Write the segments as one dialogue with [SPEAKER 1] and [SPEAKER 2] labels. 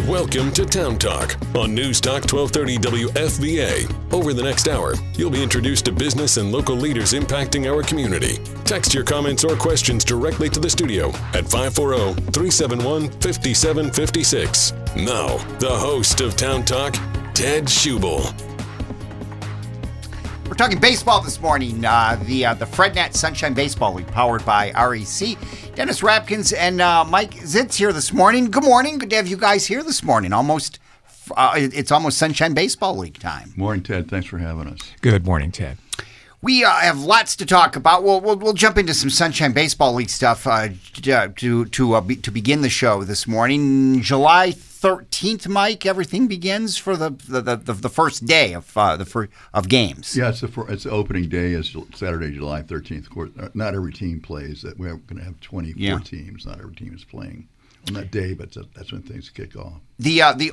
[SPEAKER 1] Welcome to Town Talk on News Talk 1230 WFVA. Over the next hour, you'll be introduced to business and local leaders impacting our community. Text your comments or questions directly to the studio at 540-371-5756. Now, the host of Town Talk, Ted Schubel.
[SPEAKER 2] We're talking baseball this morning. The FredNat Sunshine Baseball League, powered by REC. Dennis Rapkins and Mike Zitz here this morning. Good morning. Good to have you guys here this morning. It's almost Sunshine Baseball League time.
[SPEAKER 3] Morning, Ted. Thanks for having us.
[SPEAKER 4] Good morning, Ted.
[SPEAKER 2] We have lots to talk about. We'll jump into some Sunshine Baseball League stuff to begin the show this morning. July 13th, Mike. Everything begins for the first day of games.
[SPEAKER 3] Yeah, it's the opening day is Saturday, July 13th. Of course, not every team plays. That we're going to have 24 teams. Not every team is playing on that day, but that's when things kick off.
[SPEAKER 2] The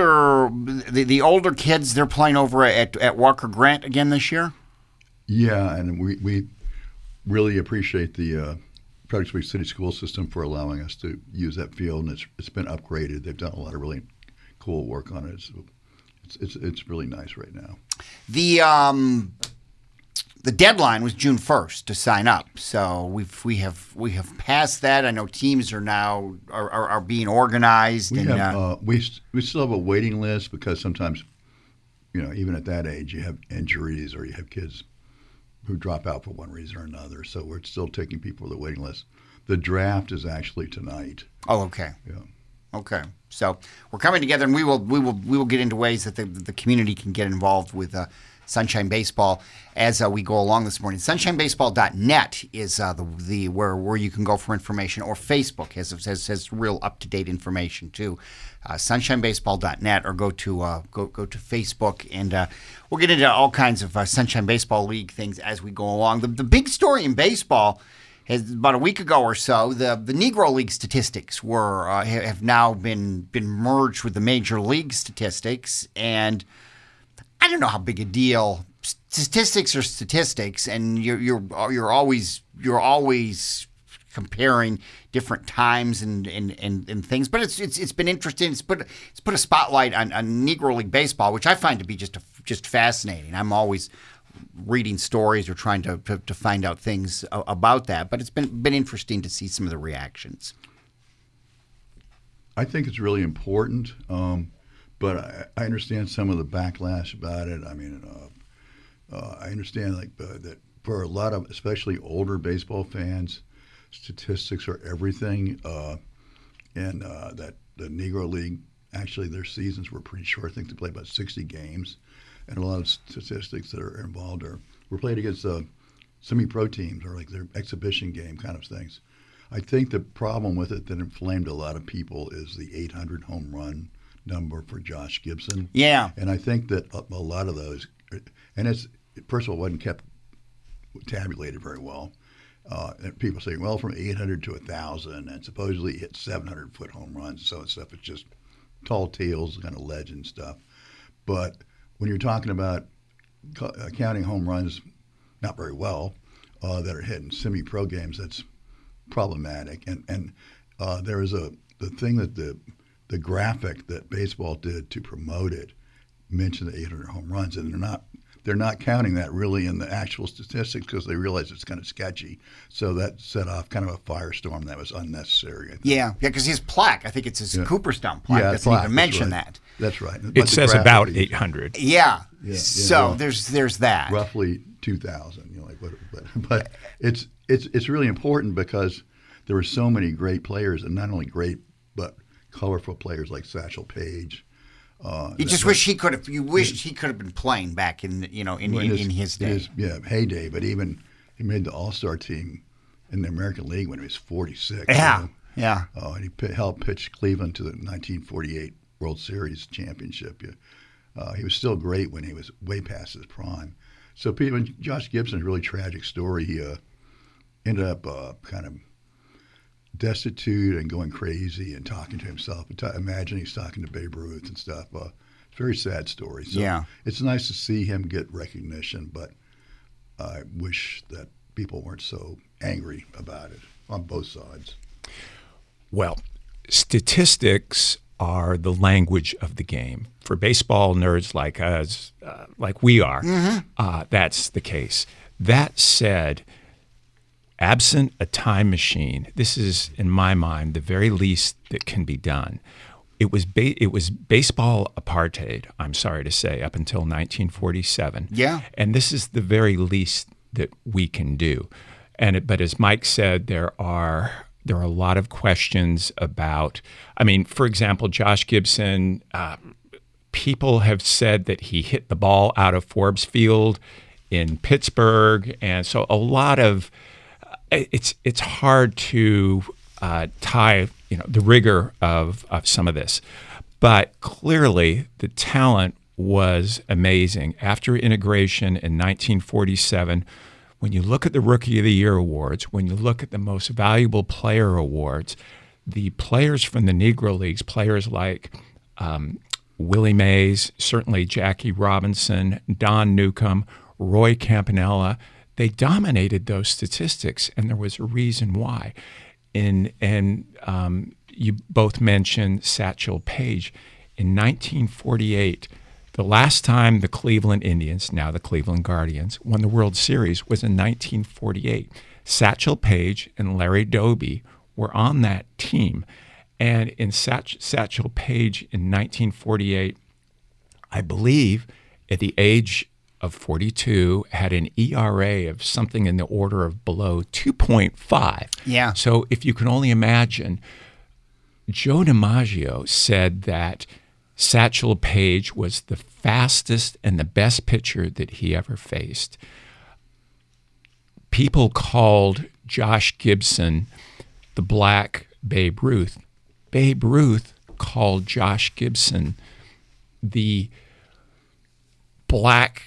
[SPEAKER 2] older kids, they're playing over at Walker Grant again this year.
[SPEAKER 3] Yeah, and we really appreciate the Fredericksburg City School System for allowing us to use that field, and it's been upgraded. They've done a lot of really cool work on it. So it's really nice right now.
[SPEAKER 2] The deadline was June 1st to sign up, so we have passed that. I know teams are now are being organized.
[SPEAKER 3] We still have a waiting list because sometimes, even at that age, you have injuries or you have kids who drop out for one reason or another. So we're still taking people to the waiting list. The draft is actually tonight.
[SPEAKER 2] Oh, okay.
[SPEAKER 3] Yeah.
[SPEAKER 2] Okay. So we're coming together, and we will get into ways that the community can get involved with Sunshine Baseball as we go along this morning. SunshineBaseball.net is where you can go for information, or Facebook has real up-to-date information too. SunshineBaseball.net, or go to Facebook, and we'll get into all kinds of Sunshine Baseball League things as we go along. The big story in baseball is about a week ago or so. The Negro League statistics have now been merged with the Major League statistics, and I don't know how big a deal. Statistics are statistics, and you're always comparing different times and things. But it's been interesting. It's put a spotlight on Negro League baseball, which I find to be just fascinating. I'm always reading stories or trying to find out things about that. But it's been interesting to see some of the reactions.
[SPEAKER 3] I think it's really important. But I understand some of the backlash about it. I mean, I understand that for a lot of, especially older baseball fans, statistics are everything, and that the Negro League, actually their seasons were pretty short. I think they play about 60 games, and a lot of statistics that are involved were played against semi-pro teams or like their exhibition game kind of things. I think the problem with it that inflamed a lot of people is the 800 home run number for Josh Gibson.
[SPEAKER 2] Yeah.
[SPEAKER 3] And I think that a lot of those, and it's, first of all, wasn't kept tabulated very well. And people say, well, from 800 to 1,000, and supposedly he hit 700-foot home runs and so and stuff. It's just tall tales, kind of legend stuff. But when you're talking about counting home runs not very well that are hit in semi-pro games, that's problematic. And there is the thing that the graphic that baseball did to promote it mentioned the 800 home runs, and they're not counting that really in the actual statistics because they realize it's kind of sketchy. So that set off kind of a firestorm that was unnecessary, I think.
[SPEAKER 2] Yeah, because his plaque, I think it's his Cooperstown plaque, doesn't even mention that.
[SPEAKER 3] That's right.
[SPEAKER 4] It says about 800.
[SPEAKER 2] Yeah. So there's that.
[SPEAKER 3] Roughly 2,000. But it's really important because there were so many great players, and not only great but colorful players like Satchel Paige.
[SPEAKER 2] You just wish he could have. You wished he could have been playing back in his day.
[SPEAKER 3] Heyday. But even he made the All-Star team in the American League when he was 46.
[SPEAKER 2] Yeah,
[SPEAKER 3] and he helped pitch Cleveland to the 1948 World Series championship. He was still great when he was way past his prime. So Josh Gibson's a really tragic story. He ended up kind of destitute and going crazy and talking to himself. Imagine he's talking to Babe Ruth and stuff. It's a very sad story. So it's nice to see him get recognition, but I wish that people weren't so angry about it on both sides.
[SPEAKER 4] Well, statistics are the language of the game. For baseball nerds like us, like we are, that's the case. That said, absent a time machine, this is, in my mind, the very least that can be done. It was baseball apartheid, I'm sorry to say, up until 1947.
[SPEAKER 2] Yeah.
[SPEAKER 4] And this is the very least that we can do. But as Mike said, there are a lot of questions about, for example, Josh Gibson, people have said that he hit the ball out of Forbes Field in Pittsburgh. And so a lot of, it's hard to tie, the rigor of some of this. But clearly the talent was amazing. After integration in 1947, when you look at the Rookie of the Year awards, when you look at the Most Valuable Player awards, the players from the Negro Leagues, players like Willie Mays, certainly Jackie Robinson, Don Newcomb, Roy Campanella, they dominated those statistics, and there was a reason why. And you both mentioned Satchel Paige. In 1948, the last time the Cleveland Indians, now the Cleveland Guardians, won the World Series was in 1948. Satchel Paige and Larry Doby were on that team. And in Satchel Paige in 1948, I believe at the age of 42, had an ERA of something in the order of below 2.5.
[SPEAKER 2] Yeah.
[SPEAKER 4] So if you can only imagine, Joe DiMaggio said that Satchel Paige was the fastest and the best pitcher that he ever faced. People called Josh Gibson the Black Babe Ruth. Babe Ruth called Josh Gibson the black,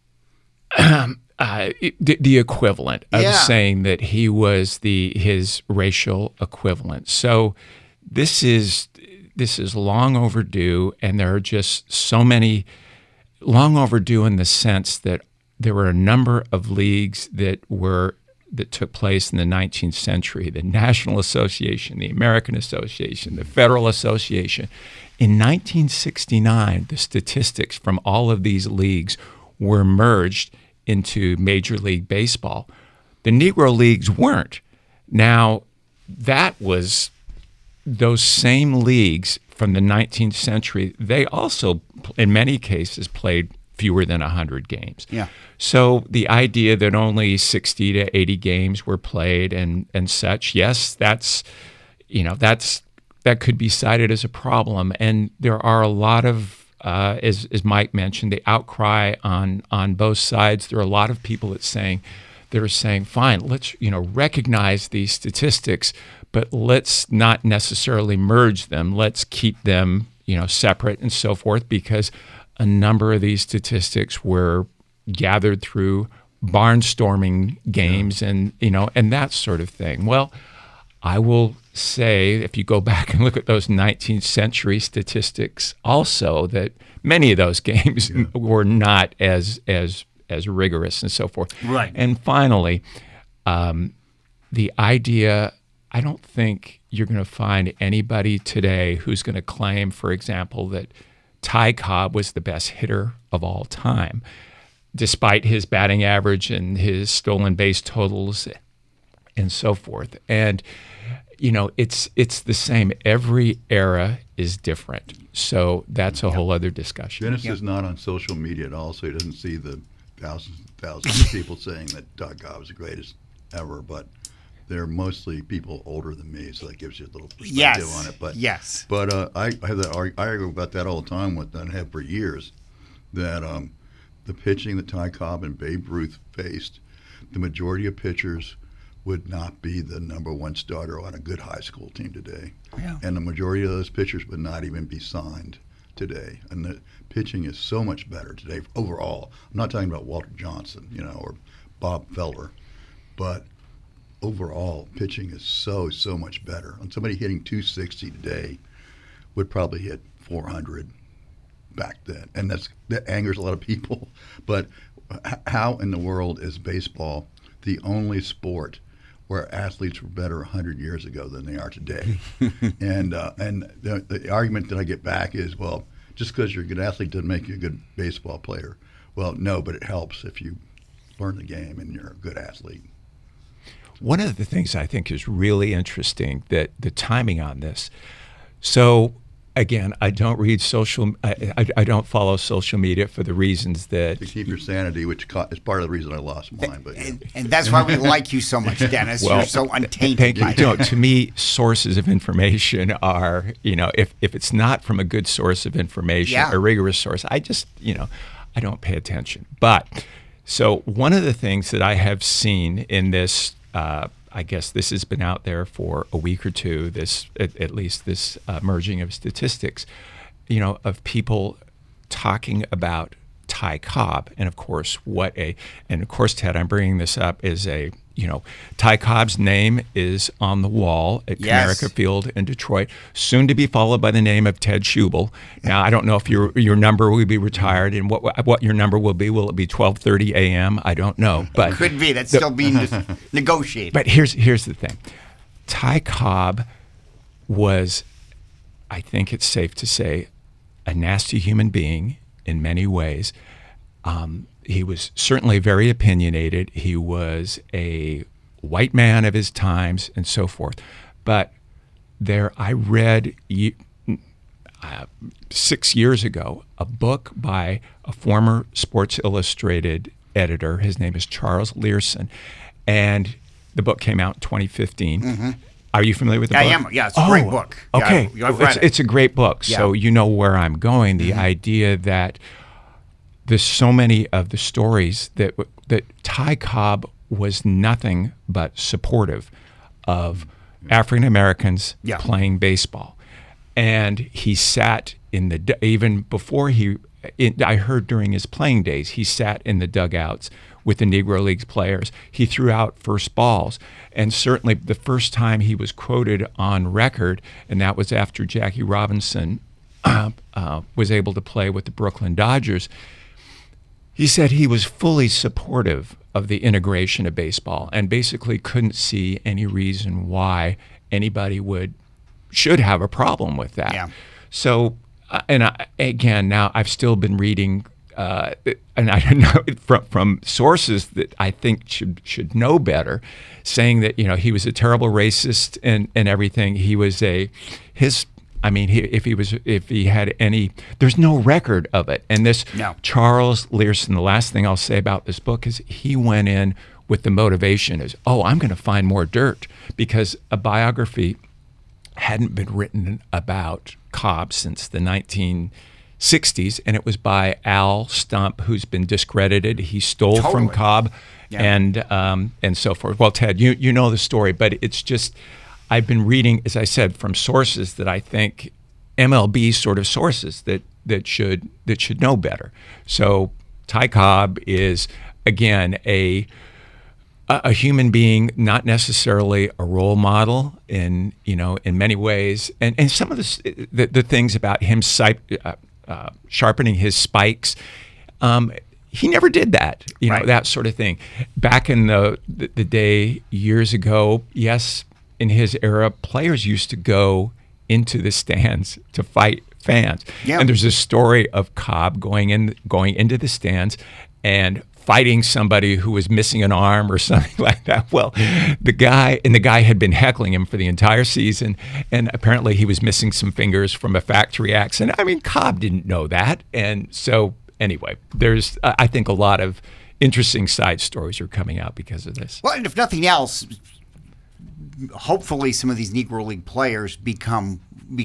[SPEAKER 4] the equivalent of saying that he was his racial equivalent. So this is long overdue, and there are just so many long overdue in the sense that there were a number of leagues that took place in the 19th century, the National Association, the American Association, the Federal Association. In 1969, the statistics from all of these leagues were merged into Major League Baseball. The Negro Leagues weren't. Now, that was those same leagues from the 19th century. They also, in many cases, played fewer than 100 games.
[SPEAKER 2] Yeah.
[SPEAKER 4] So the idea that only 60 to 80 games were played and such, yes, that could be cited as a problem. And there are a lot of, as Mike mentioned, the outcry on both sides. There are a lot of people that are saying, fine, let's recognize these statistics, but let's not necessarily merge them. Let's keep them separate and so forth, because a number of these statistics were gathered through barnstorming games and that sort of thing. Well, I will say, if you go back and look at those 19th century statistics also, that many of those games were not as rigorous and so forth.
[SPEAKER 2] Right.
[SPEAKER 4] And finally, the idea, I don't think you're going to find anybody today who's going to claim, for example, that Ty Cobb was the best hitter of all time, despite his batting average and his stolen base totals and so forth. And it's the same. Every era is different. So that's a whole other discussion.
[SPEAKER 3] Dennis is not on social media at all, so he doesn't see the thousands of people saying that Ty Cobb was the greatest ever, but they're mostly people older than me, so that gives you a little perspective on it. But I have that. I argue about that all the time and have for years. That the pitching that Ty Cobb and Babe Ruth faced, the majority of pitchers would not be the number one starter on a good high school team today, and the majority of those pitchers would not even be signed today. And the pitching is so much better today overall. I'm not talking about Walter Johnson, or Bob Feller, but overall, pitching is so much better. And somebody hitting 260 today would probably hit 400 back then. And that angers a lot of people. But how in the world is baseball the only sport where athletes were better 100 years ago than they are today. and the argument that I get back is, well, just because you're a good athlete doesn't make you a good baseball player. Well, no, but it helps if you learn the game and you're a good athlete.
[SPEAKER 4] One of the things I think is really interesting, that the timing on this. So again, I don't read I don't follow social media for the reasons that
[SPEAKER 3] To keep your sanity, which is part of the reason I lost mine. But
[SPEAKER 2] And that's why we like you so much, Dennis. You're so untainted.
[SPEAKER 4] Thank you.
[SPEAKER 2] by
[SPEAKER 4] You know,
[SPEAKER 2] it.
[SPEAKER 4] to me, sources of information are, if it's not from a good source of information,
[SPEAKER 2] Yeah.
[SPEAKER 4] a rigorous source, I just, I don't pay attention. But so one of the things that I have seen in this, I guess this has been out there for a week or two, this at least this merging of statistics, of people talking about Ty Cobb. And of course, Ted, I'm bringing this up, is Ty Cobb's name is on the wall at
[SPEAKER 2] Yes.
[SPEAKER 4] Comerica Field in Detroit, soon to be followed by the name of Ted Schubel. Now, I don't know if your number will be retired and what your number will be. Will it be 12:30 a.m.? I don't know. But
[SPEAKER 2] Could be. That's still being negotiated.
[SPEAKER 4] But here's the thing. Ty Cobb was, I think it's safe to say, a nasty human being in many ways. He was certainly very opinionated. He was a white man of his times and so forth. But I read 6 years ago a book by a former Sports Illustrated editor. His name is Charles Learson. And the book came out in 2015. Mm-hmm. Are you familiar with the book?
[SPEAKER 2] I am. Yeah, it's a great book. Yeah,
[SPEAKER 4] Okay.
[SPEAKER 2] I've read it.
[SPEAKER 4] It's a great book.
[SPEAKER 2] Yeah.
[SPEAKER 4] So you know where I'm going. The idea that there's so many of the stories that Ty Cobb was nothing but supportive of African Americans
[SPEAKER 2] Yeah.
[SPEAKER 4] playing baseball. And he sat even before I heard during his playing days, he sat in the dugouts with the Negro Leagues players. He threw out first balls. And certainly the first time he was quoted on record, and that was after Jackie Robinson was able to play with the Brooklyn Dodgers, he said he was fully supportive of the integration of baseball and basically couldn't see any reason why anybody should have a problem with that.
[SPEAKER 2] Yeah.
[SPEAKER 4] So, now I've still been reading, and I don't know from sources that I think should know better, saying that he was a terrible racist and everything. He was if he had any, there's no record of it. And this
[SPEAKER 2] No.
[SPEAKER 4] Charles Learson, the last thing I'll say about this book is he went in with the motivation is, I'm going to find more dirt, because a biography hadn't been written about Cobb since the 1960s, and it was by Al Stump, who's been discredited. He stole from
[SPEAKER 2] Totally.
[SPEAKER 4] Cobb,
[SPEAKER 2] Yeah.
[SPEAKER 4] and so forth. Well, Ted, you know the story, but it's just, I've been reading, as I said, from sources that I think MLB sort of sources that should know better. So Ty Cobb is, again, a human being, not necessarily a role model in many ways, and some of the things about him sharpening his spikes. He never did that,
[SPEAKER 2] Right.
[SPEAKER 4] that sort of thing. Back in the day years ago, yes, in his era, players used to go into the stands to fight fans.
[SPEAKER 2] Yeah.
[SPEAKER 4] And there's a story of Cobb going into the stands and fighting somebody who was missing an arm or something like that. Well, the guy had been heckling him for the entire season, and apparently he was missing some fingers from a factory accident. I mean, Cobb didn't know that. And so anyway, there's, I think, a lot of interesting side stories are coming out because of this.
[SPEAKER 2] Well, and if nothing else, hopefully some of these Negro League players become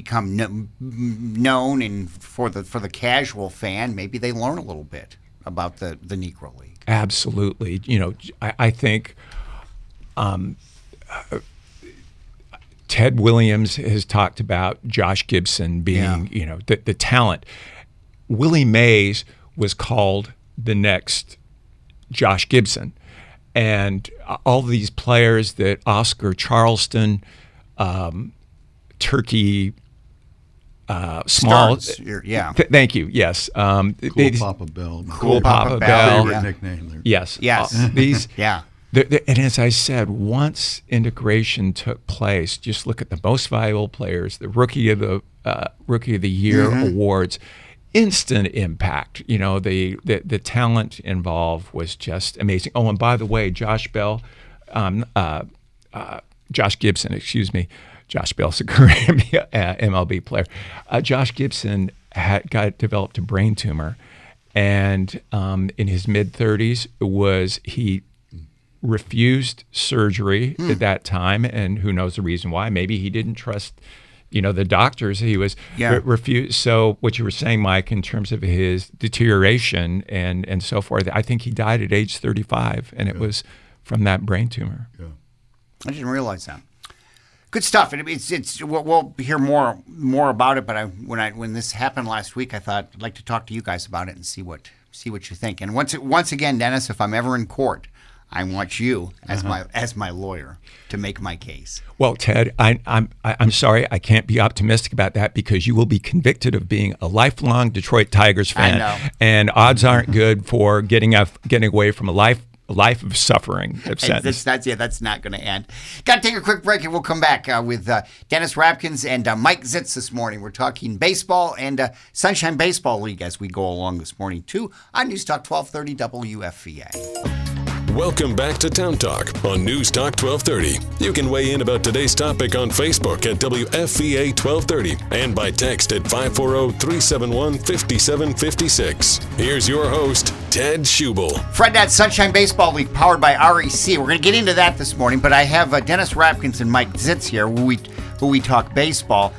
[SPEAKER 2] known, and for the casual fan, maybe they learn a little bit about the Negro League.
[SPEAKER 4] Absolutely. I think Ted Williams has talked about Josh Gibson being, the talent. Willie Mays was called the next Josh Gibson. And all these players that Oscar Charleston, Turkey, Small. Thank you. Yes.
[SPEAKER 3] Cool Papa Bell.
[SPEAKER 2] Cool Papa Bell.
[SPEAKER 3] Favorite
[SPEAKER 2] Yeah.
[SPEAKER 3] nickname there.
[SPEAKER 4] Yes.
[SPEAKER 2] Yes.
[SPEAKER 4] These.
[SPEAKER 2] Yeah.
[SPEAKER 4] And as I said, once integration took place, just look at the most valuable players, the Rookie of the Year awards, instant impact. You know, the talent involved was just amazing. Oh, and by the way, Josh Gibson, excuse me. Josh Bell's a current MLB player. Josh Gibson developed a brain tumor, and in his mid-30s he refused surgery at that time, and who knows the reason why. Maybe he didn't trust, the doctors. He was refused. So what you were saying, Mike, in terms of his deterioration and so forth, I think he died at age 35, and it was from that brain tumor.
[SPEAKER 3] Yeah.
[SPEAKER 2] I didn't realize that. Good stuff. It's we'll hear more about it. But when this happened last week, I thought I'd like to talk to you guys about it and see what you think. And once again, Dennis, if I'm ever in court, I want you as my lawyer to make my case.
[SPEAKER 4] Well, Ted, I'm sorry, I can't be optimistic about that because you will be convicted of being a lifelong Detroit Tigers fan,
[SPEAKER 2] I know.
[SPEAKER 4] And odds aren't good for getting away from a life of suffering.
[SPEAKER 2] That's not going to end. Got to take a quick break, and we'll come back with Dennis Rapkins and Mike Zitz this morning. We're talking baseball and Sunshine Baseball League as we go along this morning, too, on News Talk 1230 WFVA.
[SPEAKER 1] Welcome back to Town Talk on News Talk 1230. You can weigh in about today's topic on Facebook at WFVA 1230 and by text at 540-371-5756. Here's your host, Ted Schubel.
[SPEAKER 2] FredNet Sunshine Baseball League powered by REC. We're going to get into that this morning, but I have Dennis Rapkins and Mike Zitz here who we talk baseball.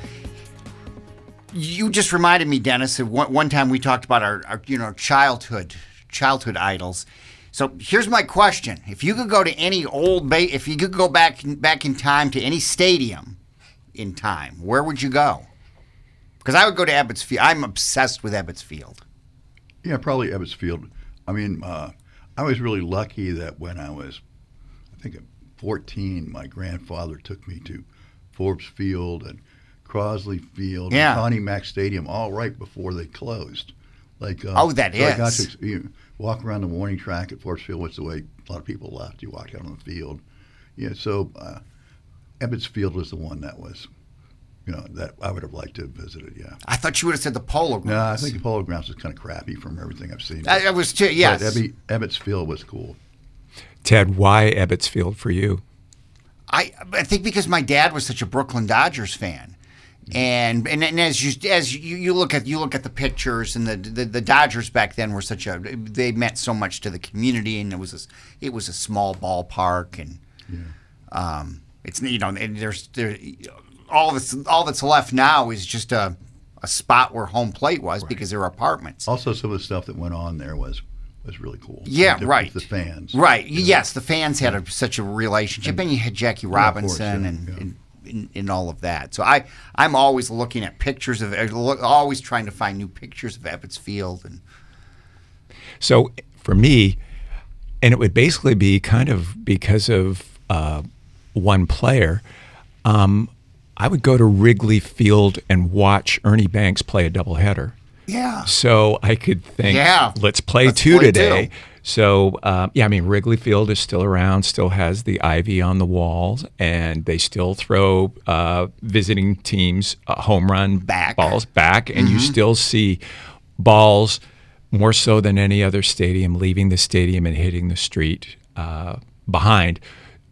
[SPEAKER 2] You just reminded me, Dennis, of one time we talked about our childhood idols. So here's my question: if you could go to any if you could go back in time to any stadium in time, where would you go? Because I would go to Ebbets Field. I'm obsessed with Ebbets Field.
[SPEAKER 3] Yeah, probably Ebbets Field. I mean, I was really lucky that when I was, I think, 14, my grandfather took me to Forbes Field and Crosley Field and Connie Mack Stadium, all right before they closed. I got to walk around the warning track at Forbes Field, which is the way a lot of people left. You walk out on the field. Yeah, so Ebbets Field was the one that was, that I would have liked to have visited, yeah.
[SPEAKER 2] I thought you would have said the Polo Grounds.
[SPEAKER 3] No, I think the Polo Grounds was kind of crappy from everything I've seen.
[SPEAKER 2] It was too, yes.
[SPEAKER 3] But Ebbets Field was cool.
[SPEAKER 4] Ted, why Ebbets Field for you?
[SPEAKER 2] I think because my dad was such a Brooklyn Dodgers fan. And as you look at the pictures, and the Dodgers back then were they meant so much to the community, and it was a small ballpark, and it's and there's all that's left now is just a spot where home plate was, because there were apartments.
[SPEAKER 3] Also, some of the stuff that went on there was really cool.
[SPEAKER 2] Yeah, right.
[SPEAKER 3] The fans,
[SPEAKER 2] right? Yes, the fans had such a relationship, and you had Jackie Robinson and in all of that. So I'm always looking at pictures always trying to find new pictures of Ebbets Field. And
[SPEAKER 4] so for me, and it would basically be kind of because of one player, I would go to Wrigley Field and watch Ernie Banks play a doubleheader.
[SPEAKER 2] Yeah.
[SPEAKER 4] So I could think, let's play two today. So, Wrigley Field is still around, still has the ivy on the walls, and they still throw visiting teams home run balls back, and you still see balls more so than any other stadium leaving the stadium and hitting the street behind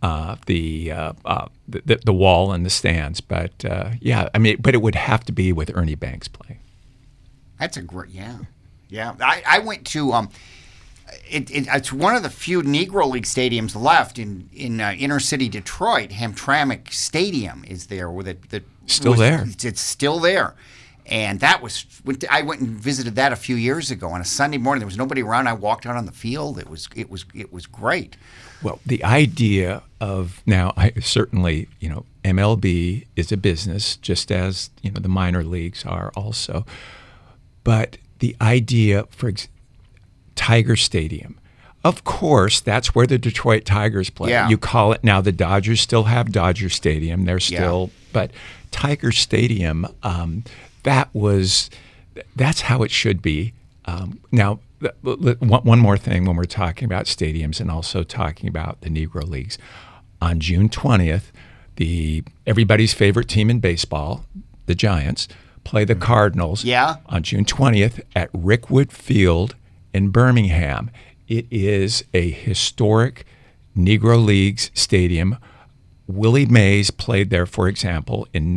[SPEAKER 4] the wall and the stands. But, but it would have to be with Ernie Banks play.
[SPEAKER 2] That's a great, yeah. I went to it's one of the few Negro League stadiums left in inner city Detroit. Hamtramck Stadium is there with it.
[SPEAKER 4] There.
[SPEAKER 2] It's still there, and I went and visited that a few years ago on a Sunday morning. There was nobody around. I walked out on the field. It was great.
[SPEAKER 4] Well, the idea of now, certainly, MLB is a business, just as the minor leagues are also. But the idea for Tiger Stadium, of course, that's where the Detroit Tigers play.
[SPEAKER 2] Yeah.
[SPEAKER 4] You call it now. The Dodgers still have Dodger Stadium. They're still, but Tiger Stadium. That's how it should be. Now, one more thing when we're talking about stadiums and also talking about the Negro Leagues. On June 20th, everybody's favorite team in baseball, the Giants, play the Cardinals on June 20th at Rickwood Field in Birmingham. It is a historic Negro Leagues stadium. Willie Mays played there, for example, in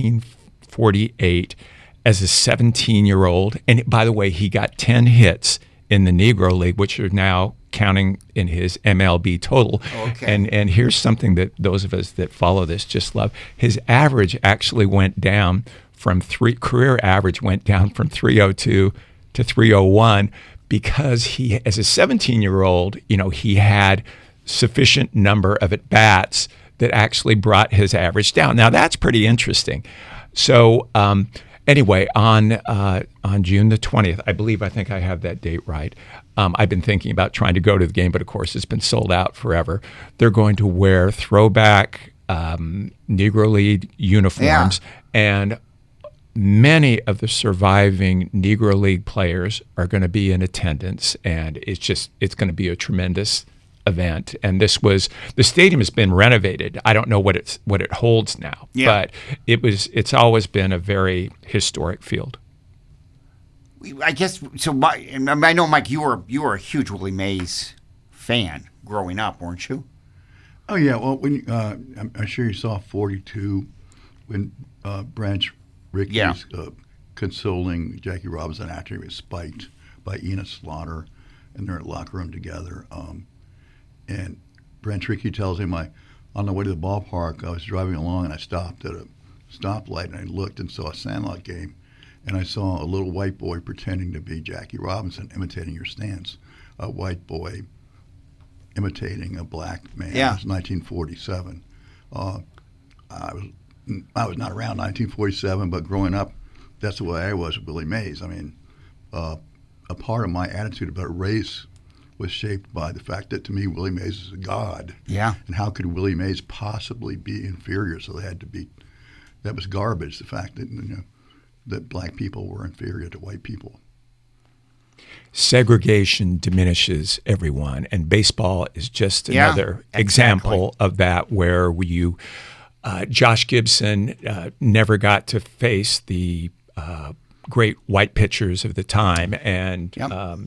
[SPEAKER 4] 1948 as a 17-year-old. And by the way, he got 10 hits in the Negro League, which are now counting in his MLB total.
[SPEAKER 2] Okay.
[SPEAKER 4] And here's something that those of us that follow this just love. His average actually went down career average went down from 302 to 301 because he, as a 17-year-old, he had sufficient number of at-bats that actually brought his average down. Now, that's pretty interesting. So anyway, on June the 20th, I think I have that date right. I've been thinking about trying to go to the game, but of course it's been sold out forever. They're going to wear throwback Negro League uniforms, and many of the surviving Negro League players are going to be in attendance, and it's going to be a tremendous event. And the stadium has been renovated. I don't know what it holds now, but it's always been a very historic field.
[SPEAKER 2] I guess so. I know, Mike, you were a huge Willie Mays fan growing up, weren't you?
[SPEAKER 3] Oh yeah. Well, when I'm sure you saw 42 when Branch Rickey's consoling Jackie Robinson after he was spiked by Enos Slaughter, and they're in the locker room together. And Branch Rickey tells him, on the way to the ballpark, I was driving along and I stopped at a stoplight and I looked and saw a Sandlot game, and I saw a little white boy pretending to be Jackie Robinson, imitating your stance. A white boy imitating a black man.
[SPEAKER 2] Yeah.
[SPEAKER 3] It was 1947. I was not around 1947, but growing up, that's the way I was with Willie Mays. I mean, a part of my attitude about race was shaped by the fact that, to me, Willie Mays is a god.
[SPEAKER 2] Yeah.
[SPEAKER 3] And how could Willie Mays possibly be inferior? So they had to be. That was garbage. The fact that that black people were inferior to white people.
[SPEAKER 4] Segregation diminishes everyone, and baseball is just another example of that, where Josh Gibson never got to face the great white pitchers of the time, and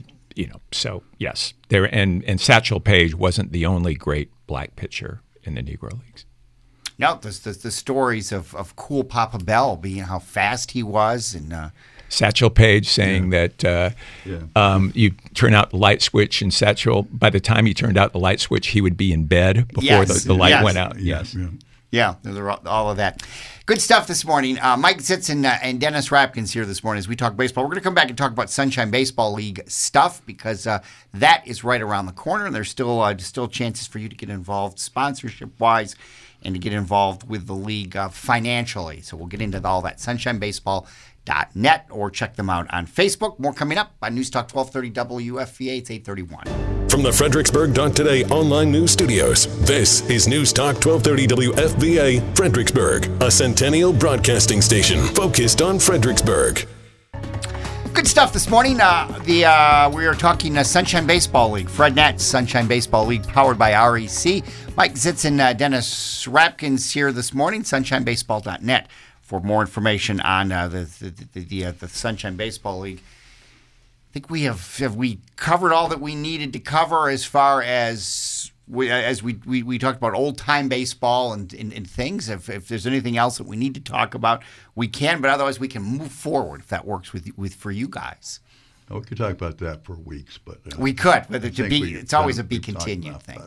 [SPEAKER 4] so yes, there and Satchel Paige wasn't the only great black pitcher in the Negro Leagues.
[SPEAKER 2] No, the stories of Cool Papa Bell being how fast he was, and
[SPEAKER 4] Satchel Paige saying that you turn out the light switch, and Satchel, by the time he turned out the light switch, he would be in bed before the light went out. Yes.
[SPEAKER 2] Yeah, there's all of that. Good stuff this morning. Mike Zitzen and Dennis Rapkins here this morning as we talk baseball. We're going to come back and talk about Sunshine Baseball League stuff, because that is right around the corner, and there's still chances for you to get involved sponsorship-wise and to get involved with the league financially. So we'll get into all that. SunshineBaseball.net, or check them out on Facebook. More coming up on News Talk 1230 WFVA. It's 8:31.
[SPEAKER 1] From the Fredericksburg.Today online news studios, this is News Talk 1230 WFVA Fredericksburg, a Centennial broadcasting station focused on Fredericksburg.
[SPEAKER 2] Good stuff this morning. We are talking Sunshine Baseball League. Fred Nett, Sunshine Baseball League, powered by REC. Mike Zitz and Dennis Rapkins here this morning. SunshineBaseball.net for more information on the Sunshine Baseball League. I think we have we covered all that we needed to cover as far as we talked about old time baseball and things. If there's anything else that we need to talk about, we can. But otherwise, we can move forward if that works for you guys.
[SPEAKER 3] We could talk about that for weeks, but
[SPEAKER 2] we could. But it's always a be continued thing.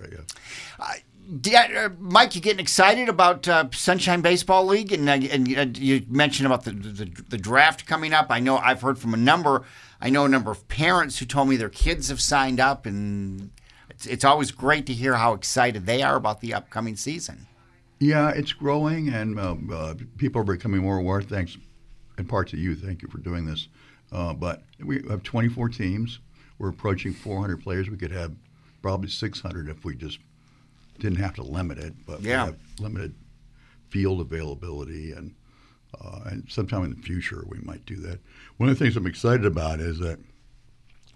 [SPEAKER 2] Mike, you getting excited about Sunshine Baseball League, and you mentioned about the draft coming up. I know I've heard from a number of parents who told me their kids have signed up, and it's always great to hear how excited they are about the upcoming season.
[SPEAKER 3] Yeah, it's growing, and people are becoming more aware. Thanks, in part to you. Thank you for doing this. But we have 24 teams. We're approaching 400 players. We could have probably 600 if we just didn't have to limit it. But we have limited field availability, and sometime in the future we might do that. One of the things I'm excited about is that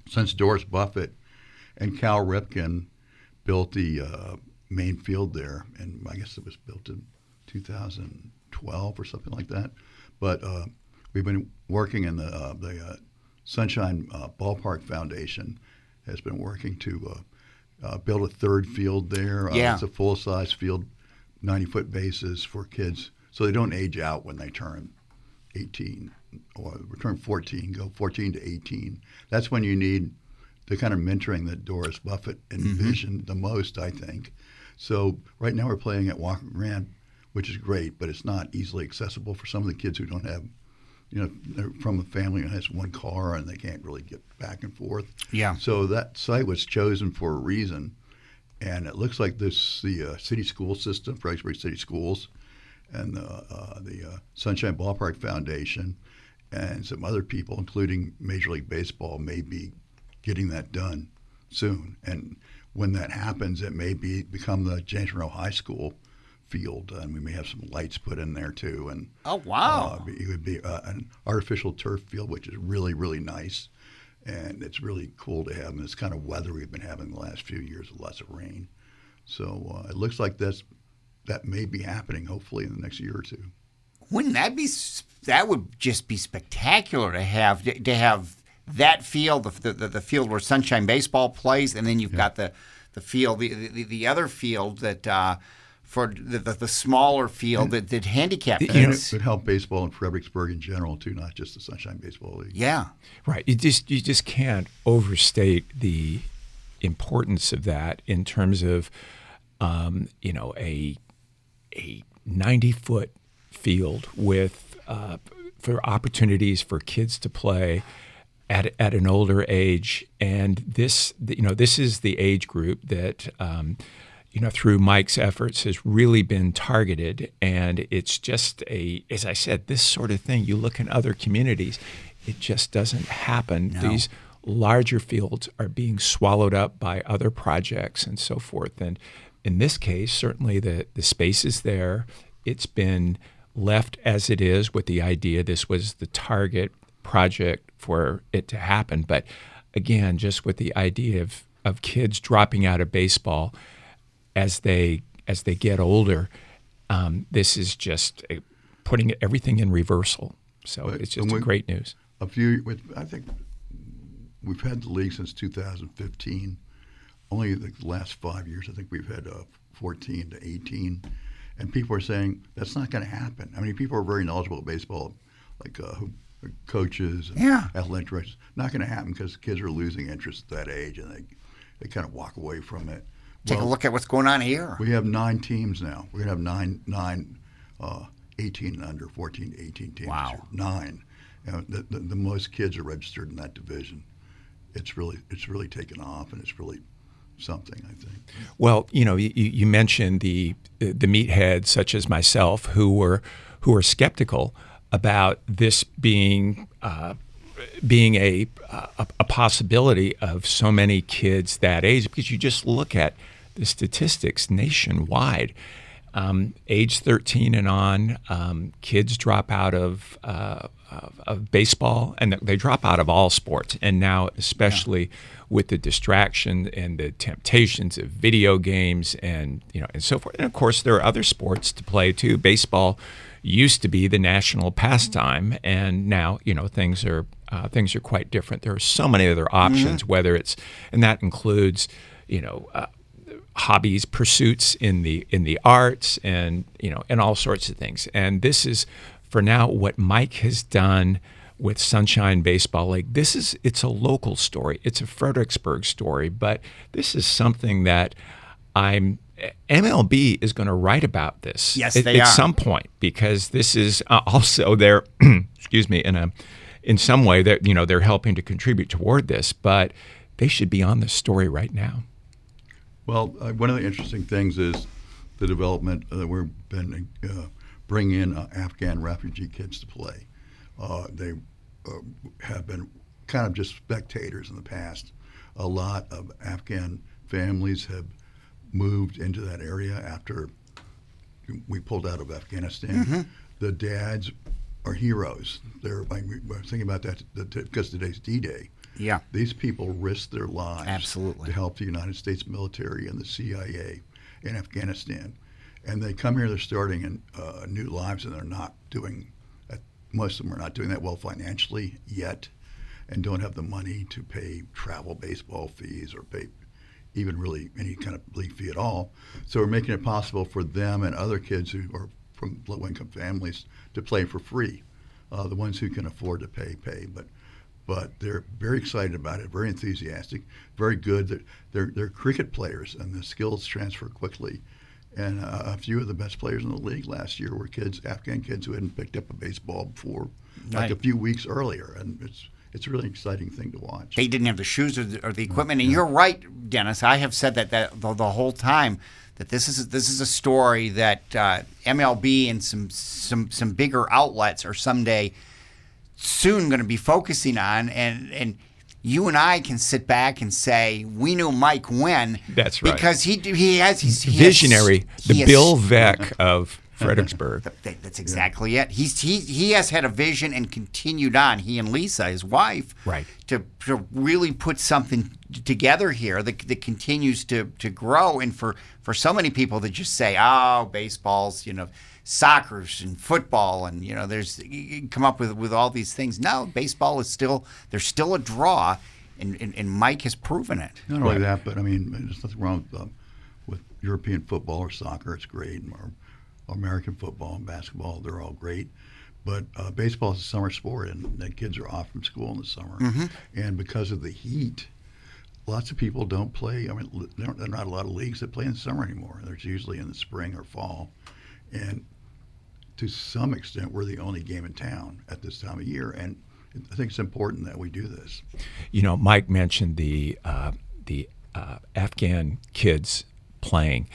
[SPEAKER 3] since Doris Buffett and Cal Ripken built the main field there, and I guess it was built in 2012 or something like that. But we've been working in the Sunshine Ballpark Foundation has been working to build a third field there. It's a full-size field, 90-foot bases for kids, so they don't age out when they turn 18 or turn 14, go 14 to 18. That's when you need the kind of mentoring that Doris Buffett envisioned the most, I think. So right now we're playing at Walker Grant, which is great, but it's not easily accessible for some of the kids who don't have, they're from a family that has one car and they can't really get back and forth.
[SPEAKER 2] Yeah.
[SPEAKER 3] So that site was chosen for a reason, and it looks like the city school system, Fredericksburg City Schools, and the Sunshine Ballpark Foundation, and some other people, including Major League Baseball, may be getting that done soon. And when that happens, it may become the James Monroe High School field, and we may have some lights put in there too. And
[SPEAKER 2] oh wow!
[SPEAKER 3] It would be an artificial turf field, which is really, really nice, and it's really cool to have in this kind of weather we've been having the last few years with lots of rain. So it looks like that may be happening hopefully in the next year or two.
[SPEAKER 2] Wouldn't that be? That would just be spectacular to have that field, the field where Sunshine Baseball plays, and then you've got the field, the other field that for the smaller field that handicap kids.
[SPEAKER 3] It would help baseball in Fredericksburg in general too, not just the Sunshine Baseball League.
[SPEAKER 2] Yeah,
[SPEAKER 4] right. You just can't overstate the importance of that in terms of a 90-foot field with for opportunities for kids to play at an older age, and this is the age group that through Mike's efforts has really been targeted, and it's just as I said, this sort of thing you look in other communities, it just doesn't happen.
[SPEAKER 2] No.
[SPEAKER 4] These larger fields are being swallowed up by other projects and so forth, and in this case, certainly the space is there. It's been left as it is with the idea this was the target project for it to happen. But again, just with the idea of kids dropping out of baseball as they get older, this is just putting everything in reversal. So it's just great news.
[SPEAKER 3] I think we've had the league since 2015. Only the last 5 years, I think we've had 14 to 18. And people are saying that's not going to happen. I mean, people are very knowledgeable at baseball, like coaches and athletic directors. Not going to happen because kids are losing interest at that age, and they kind of walk away from it.
[SPEAKER 2] Take a look at what's going on here.
[SPEAKER 3] We have 9 teams now. We're going to have nine 18 and under, 14 to 18 teams.
[SPEAKER 2] Wow.
[SPEAKER 3] 9. The most kids are registered in that division. It's really taken off, and it's really something, I think.
[SPEAKER 4] Well, you mentioned the meatheads such as myself who were skeptical about this being a possibility of so many kids that age, because you just look at the statistics nationwide. Age 13 and on, kids drop out of baseball, and they drop out of all sports. And now, especially with the distraction and the temptations of video games and so forth. And of course, there are other sports to play too. Baseball used to be the national pastime, and now things are quite different. There are so many other options, whether it's, and that includes hobbies, pursuits in the arts, and and all sorts of things. And this is, for now, what Mike has done with Sunshine Baseball League. It's a local story. It's a Fredericksburg story, but this is something that MLB is going to write about this at some point, because this is also their excuse me, in some way that they're helping to contribute toward this, but they should be on this story right now.
[SPEAKER 3] Well, one of the interesting things is the development that we've been bringing in Afghan refugee kids to play. They have been kind of just spectators in the past. A lot of Afghan families have moved into that area after we pulled out of Afghanistan. The dads are heroes. We're thinking about that because today's D-Day.
[SPEAKER 2] Yeah.
[SPEAKER 3] These people risk their lives
[SPEAKER 2] Absolutely.
[SPEAKER 3] to help the United States military and the CIA in Afghanistan. And they come here, they're starting in new lives, and they're not doing, most of them are not doing that well financially yet, and don't have the money to pay travel baseball fees or pay even really any kind of league fee at all. So we're making it possible for them and other kids who are from low-income families to play for free. The ones who can afford to pay. But they're very excited about it, very enthusiastic, very good. They're cricket players, and the skills transfer quickly. And a few of the best players in the league last year were Afghan kids who hadn't picked up a baseball before, like a few weeks earlier. And it's a really exciting thing to watch.
[SPEAKER 2] They didn't have the shoes or the equipment. And you're right, Dennis. I have said that the whole time, that this is a story that MLB and some bigger outlets are someday soon going to be focusing on, and you and I can sit back and say we knew Mike when.
[SPEAKER 4] That's right.
[SPEAKER 2] Because he has
[SPEAKER 4] visionary, the Bill Veeck of Fredericksburg.
[SPEAKER 2] That's exactly it. He has had a vision and continued on. He and Lisa, his wife,
[SPEAKER 4] right,
[SPEAKER 2] to really put something together here that continues to grow. And for so many people that just say, "Oh, baseball's soccer's and football," and there's you come up with all these things. No, baseball is there's still a draw, and Mike has proven it.
[SPEAKER 3] Not only that, but I mean, there's nothing wrong with European football or soccer. It's great. Or American football and basketball, they're all great. But baseball is a summer sport, and the kids are off from school in the summer. Mm-hmm. And because of the heat, lots of people don't play. I mean, there are not a lot of leagues that play in the summer anymore. There's usually in the spring or fall. And to some extent, we're the only game in town at this time of year. And I think it's important that we do this.
[SPEAKER 4] Mike mentioned the Afghan kids playing.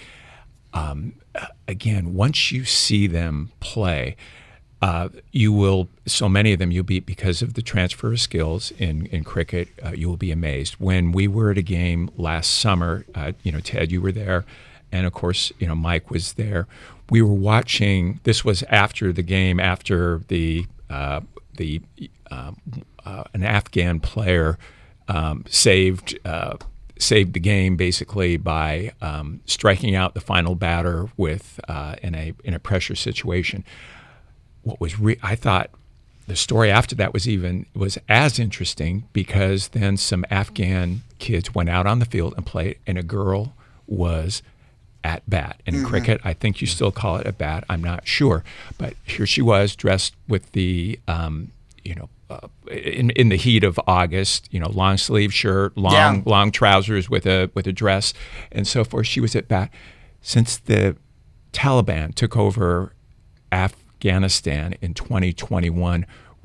[SPEAKER 4] Again, once you see them play, you will, so many of them you'll be, because of the transfer of skills in cricket, you will be amazed. When we were at a game last summer, Ted, you were there, and of course, Mike was there. We were watching, this was after the game, after an Afghan player saved the game basically by striking out the final batter with in a pressure situation. What was I thought the story after that was as interesting, because then some Afghan kids went out on the field and played, and a girl was at bat. And in cricket, I think you still call it a bat. I'm not sure, but here she was dressed with the in the heat of August, long sleeve shirt, long trousers with a dress, and so forth. She was at bat. Since the Taliban took over Afghanistan in 2021,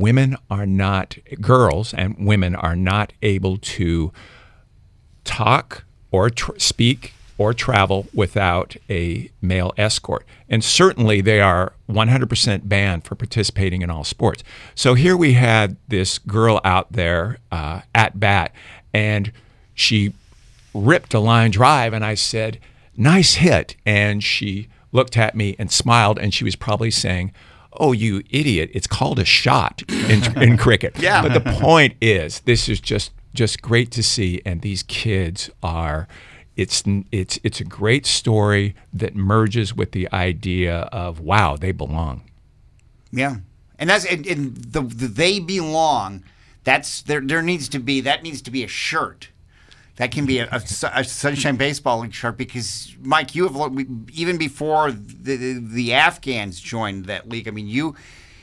[SPEAKER 4] girls and women are not able to talk or speak or travel without a male escort. And certainly they are 100% banned for participating in all sports. So here we had this girl out there at bat, and she ripped a line drive, and I said, "Nice hit." And she looked at me and smiled, and she was probably saying, "Oh, you idiot, it's called a shot in cricket."
[SPEAKER 2] Yeah.
[SPEAKER 4] But the point is, this is just great to see, and these kids are... It's a great story that merges with the idea of, wow, they belong.
[SPEAKER 2] Yeah, and that's and the they belong. That's there needs to be a shirt. That can be a Sunshine Baseball League shirt, because Mike, you have even before the Afghans joined that league. I mean, you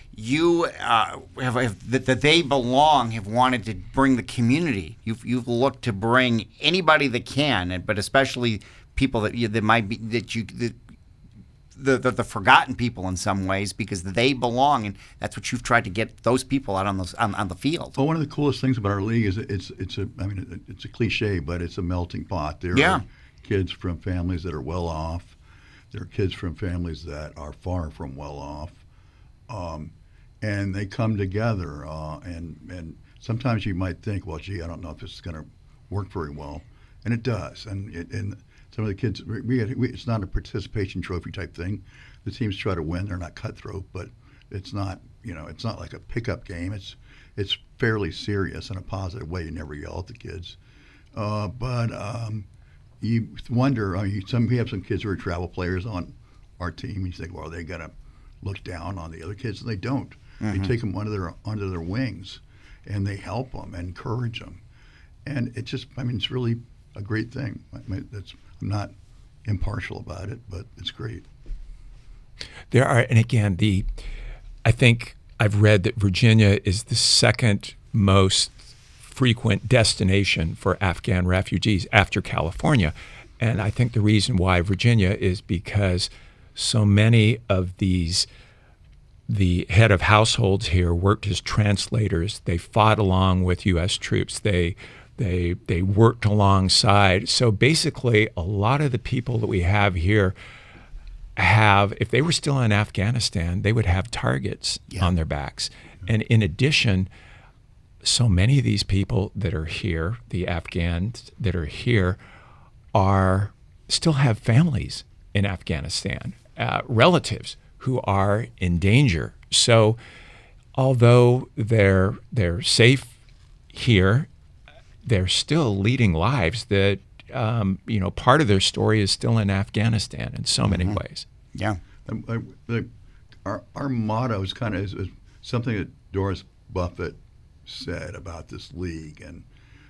[SPEAKER 2] have that they belong, have wanted to bring the community. You've looked to bring anybody that can, but especially people that might be the forgotten people in some ways, because they belong, and that's what you've tried to get those people out on the field.
[SPEAKER 3] Well, one of the coolest things about our league is it's a cliche, but it's a melting pot. There are kids from families that are well off. There are kids from families that are far from well off. And they come together, and sometimes you might think, well, gee, I don't know if this is going to work very well, and it does. And some of the kids, it's not a participation trophy type thing. The teams try to win; they're not cutthroat, but it's not it's not like a pickup game. It's fairly serious in a positive way. You never yell at the kids, but you wonder. We have some kids who are travel players on our team. You think, well, they got to look down on the other kids, and they don't. They take them under their wings, and they help them and encourage them, and it's really a great thing. I'm not impartial about it, but it's great.
[SPEAKER 4] There are, and again, I think I've read that Virginia is the second most frequent destination for Afghan refugees after California. And I think the reason why Virginia is because so many of the head of households here worked as translators. They fought along with U.S. troops. They worked alongside. So basically, a lot of the people that we have here if they were still in Afghanistan, they would have targets on their backs. And in addition, so many of these people that are here, the Afghans that are here, still have families in Afghanistan, relatives who are in danger. So although they're safe here, they're still leading lives that part of their story is still in Afghanistan in so many ways.
[SPEAKER 2] Yeah.
[SPEAKER 3] Our motto is kind of something that Doris Buffett said about this league, and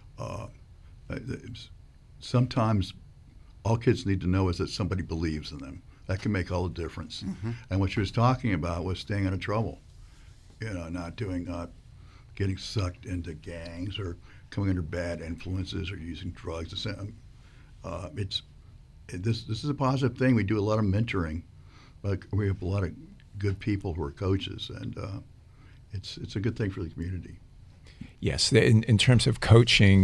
[SPEAKER 3] sometimes all kids need to know is that somebody believes in them. That can make all the difference. And what she was talking about was staying out of trouble, not getting sucked into gangs or coming under bad influences or using drugs. This is a positive thing. We do a lot of mentoring. We have a lot of good people who are coaches, and it's a good thing for the community.
[SPEAKER 4] Yes, in terms of coaching,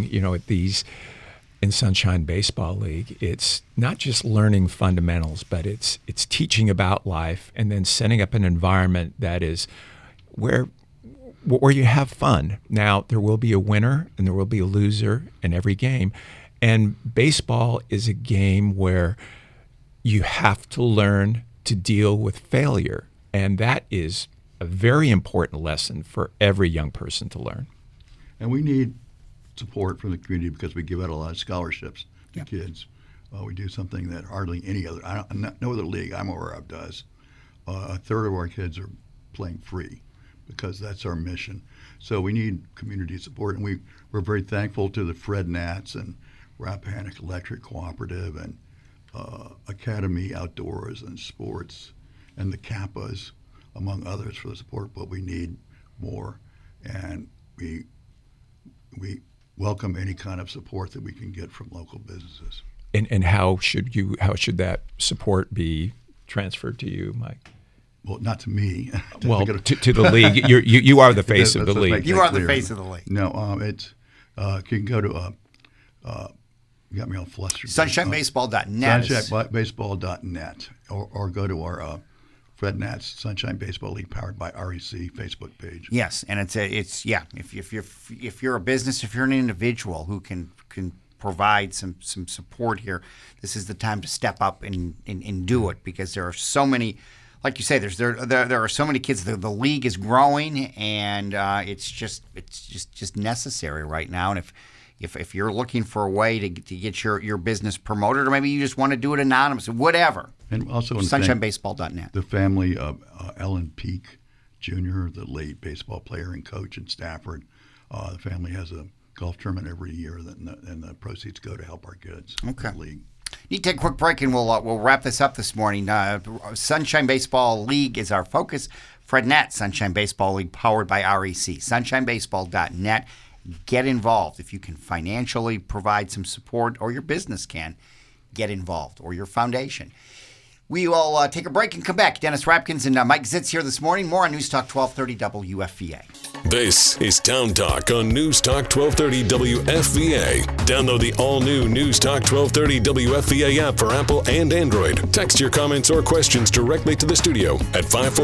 [SPEAKER 4] in Sunshine Baseball League, it's not just learning fundamentals, but it's teaching about life and then setting up an environment that is where you have fun. Now, there will be a winner and there will be a loser in every game. And baseball is a game where you have to learn to deal with failure. And that is a very important lesson for every young person to learn.
[SPEAKER 3] And we need support from the community because we give out a lot of scholarships to kids. We do something that hardly any other, no other league I'm aware of does. A third of our kids are playing free because that's our mission. So we need community support, and we're very thankful to the Fred Nats and Rappahannock Electric Cooperative and Academy Outdoors and Sports and the Kappas, among others, for the support, but we need more. And we welcome any kind of support that we can get from local businesses.
[SPEAKER 4] And how should that support be transferred to you, Mike?
[SPEAKER 3] Well, not to me.
[SPEAKER 4] Well, to the league. You are the face of the league.
[SPEAKER 2] You are the face of the league.
[SPEAKER 3] No, it's you can go to you got me all flustered.
[SPEAKER 2] SunshineBaseball.net.
[SPEAKER 3] SunshineBaseball.net, or go to our Fred Nats Sunshine Baseball League powered by REC Facebook page.
[SPEAKER 2] Yes, and it's if you're a business, if you're an individual who can provide some support here, this is the time to step up and do it, because there are so many, like you say, there are so many kids. The league is growing, and it's just necessary right now. And if you're looking for a way to get your business promoted, or maybe you just want to do it anonymous, whatever.
[SPEAKER 3] And also
[SPEAKER 2] SunshineBaseball.net.
[SPEAKER 3] The family of Ellen Peak Jr., the late baseball player and coach in Stafford. The family has a golf tournament every year, and the proceeds go to help our kids.
[SPEAKER 2] Okay.
[SPEAKER 3] In the league.
[SPEAKER 2] Need to take a quick break, and we'll wrap this up this morning. Sunshine Baseball League is our focus. Fred Nat, Sunshine Baseball League, powered by REC. SunshineBaseball.net. Get involved. If you can financially provide some support, or your business can, get involved, or your foundation. We will take a break and come back. Dennis Rapkins and Mike Zitz here this morning. More on News Talk 1230 WFVA.
[SPEAKER 1] This is Town Talk on News Talk 1230 WFVA. Download the all-new News Talk 1230 WFVA app for Apple and Android. Text your comments or questions directly to the studio at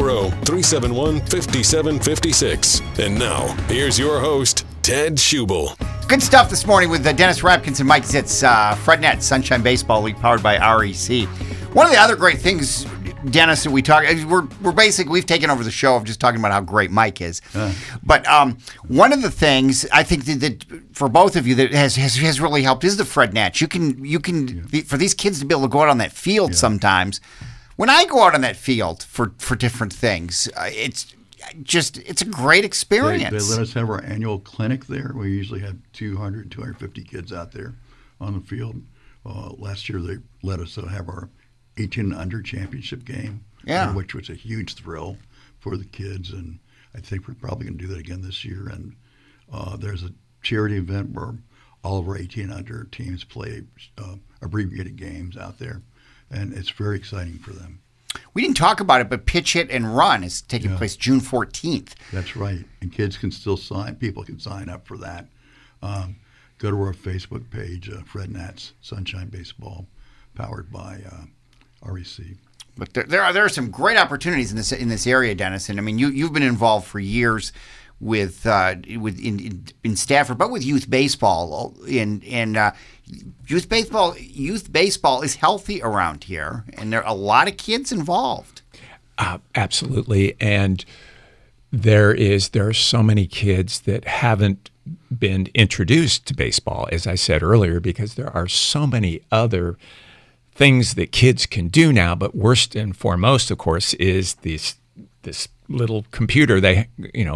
[SPEAKER 1] 540-371-5756. And now, here's your host, Ted Schubel.
[SPEAKER 2] Good stuff this morning with Dennis Rapkins and Mike Zitz. Fred Nat, Sunshine Baseball League, powered by REC. One of the other great things Dennis, we talk. We're basically, we've taken over the show of just talking about how great Mike is. But one of the things I think that for both of you that has really helped is the Fred Natch. You can for these kids to be able to go out on that field sometimes. When I go out on that field for different things, it's a great experience.
[SPEAKER 3] They let us have our annual clinic there. We usually have 200, 250 kids out there on the field. Last year they let us have our 18 and under championship game, which was a huge thrill for the kids, and I think we're probably going to do that again this year. And there's a charity event where all of our 18 and under teams play abbreviated games out there, and it's very exciting for them.
[SPEAKER 2] We didn't talk about it, but Pitch Hit and Run is taking place June 14th.
[SPEAKER 3] That's right, and kids can still people can sign up for that. Go to our Facebook page, Fred Natz Sunshine Baseball, powered by REC.
[SPEAKER 2] But there are some great opportunities in this area, Dennis. And I mean, you've been involved for years in Stafford, but with youth baseball. Youth baseball is healthy around here, and there are a lot of kids involved.
[SPEAKER 4] Absolutely, and there are so many kids that haven't been introduced to baseball, as I said earlier, because there are so many other things that kids can do now. But worst and foremost, of course, is this little computer they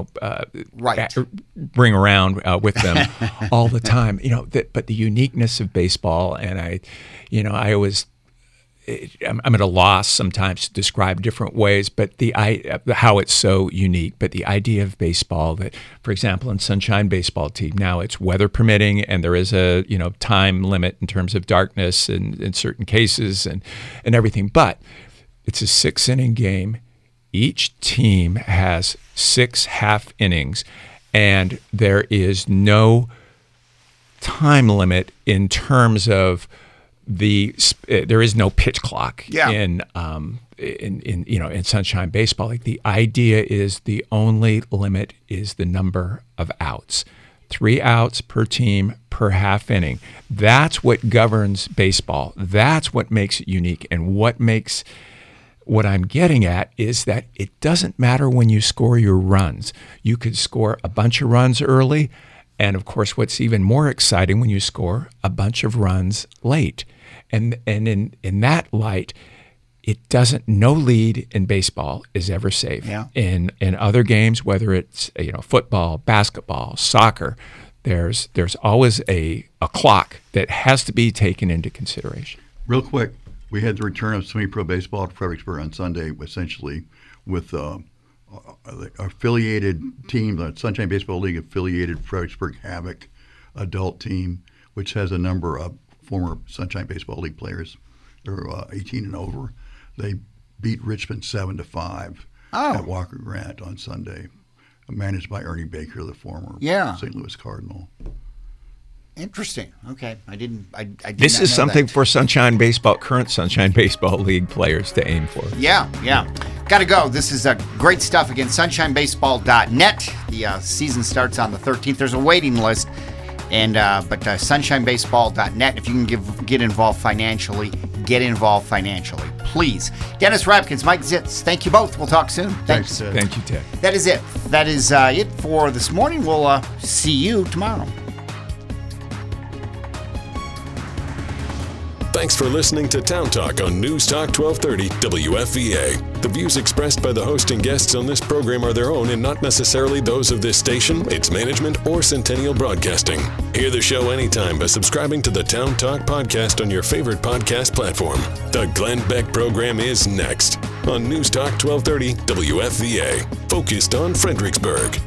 [SPEAKER 4] bring around with them all the time. But the uniqueness of baseball, and I'm at a loss sometimes to describe different ways, but how it's so unique. But the idea of baseball that, for example, in Sunshine Baseball Team, now it's weather permitting, and there is a time limit in terms of darkness in certain cases and everything. But it's a 6-inning game. Each team has 6 half innings, and there is no time limit in terms of there is no pitch clock in Sunshine Baseball. Like, the idea is the only limit is the number of outs. 3 outs per team per half inning. That's what governs baseball. That's what makes it unique. And what I'm getting at is that it doesn't matter when you score your runs. You could score a bunch of runs early, and of course, what's even more exciting when you score a bunch of runs late. And in that light, no lead in baseball is ever safe.
[SPEAKER 2] Yeah.
[SPEAKER 4] In other games, whether it's football, basketball, soccer, there's always a clock that has to be taken into consideration.
[SPEAKER 3] Real quick, we had the return of semi-pro baseball to Fredericksburg on Sunday, essentially with the affiliated team, the Sunshine Baseball League affiliated Fredericksburg Havoc adult team, which has a number of former Sunshine Baseball League players. They're 18 and over. They beat Richmond 7-5 at Walker Grant on Sunday, managed by Ernie Baker, the former St. Louis Cardinal.
[SPEAKER 2] Interesting. Okay, I did
[SPEAKER 4] This is something for current Sunshine Baseball League players to aim for.
[SPEAKER 2] Yeah. Got to go. This is great stuff. Again, sunshinebaseball.net. The season starts on the 13th. There's a waiting list. But sunshinebaseball.net. If you can get involved financially, get involved financially, please. Dennis Rapkins, Mike Zitz, thank you both. We'll talk soon. Thanks.
[SPEAKER 4] Thank you, Ted.
[SPEAKER 2] That is it. That is it for this morning. We'll see you tomorrow.
[SPEAKER 1] Thanks for listening to Town Talk on News Talk 1230 WFVA. The views expressed by the host and guests on this program are their own and not necessarily those of this station, its management, or Centennial Broadcasting. Hear the show anytime by subscribing to the Town Talk podcast on your favorite podcast platform. The Glenn Beck program is next on News Talk 1230 WFVA, focused on Fredericksburg.